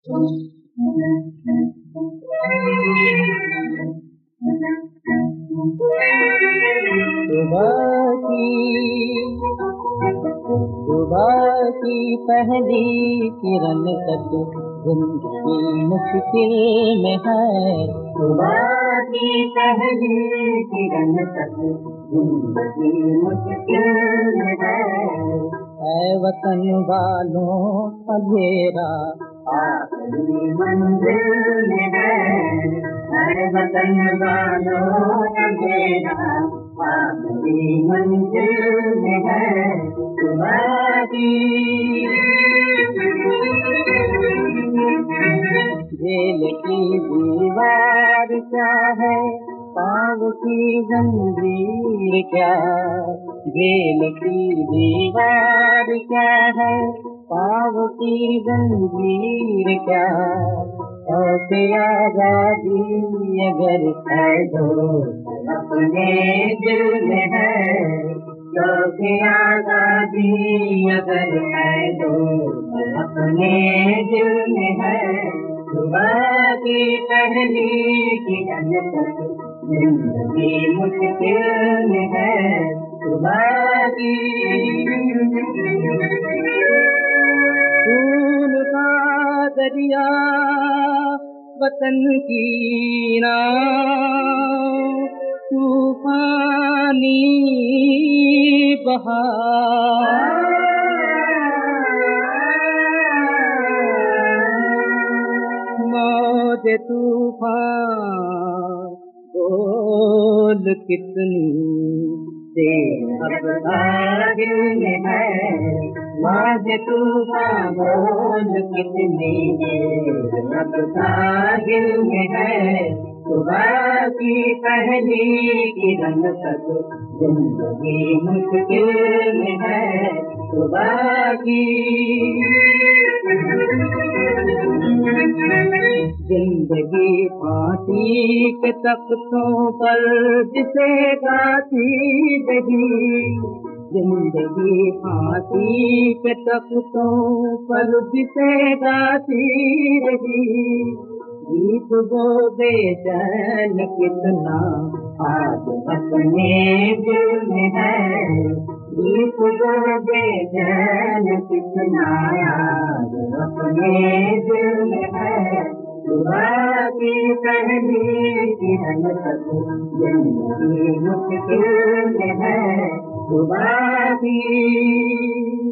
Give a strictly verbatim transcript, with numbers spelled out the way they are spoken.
सुबह की सुबह की पहली किरण तक जिंदगी मुश्किल में है। सुबह की पहली किरण तक जिंदगी मुश्किल में है। ऐ वतन वालों अंधेरा आखिरी मंजिल में है। ऐ वतन वालों अंधेरा आखिरी मंजिल में है। सुबह की जेल की दीवार क्या है, पाँव की जंजीर क्या। जेल की दीवार क्या है, पाँव की जंजीर क्या। और आजादी अगर है तो अपने दिल में है। तो आजादी अगर है तो अपने दिल में है। सुबह की पहली किरण तक जिंदगी मुश्किल में है। सुबह की खून का दरिया वतन की नाव, तूफानी बहार। मौज तूफान बोल कितनी देर अब साहिल में है। मौज तूफान बोल कितनी देर अब साहिल में है। सुबह की पहली किरण तक जिंदगी मुश्किल में है। सुबह की जिंदगी फांसी के तख्तों पर जिसे गाती रही। जिंदगी फांसी के तख्तों पर जिसे गाती रही। गीत वो बेचैन कितना आज अपने दिल में है। गीत वो बेचैन कितना आज अपने दिल में है। सुबह की पहली किरण तक जिंदगी मुश्किल में है। सुबह की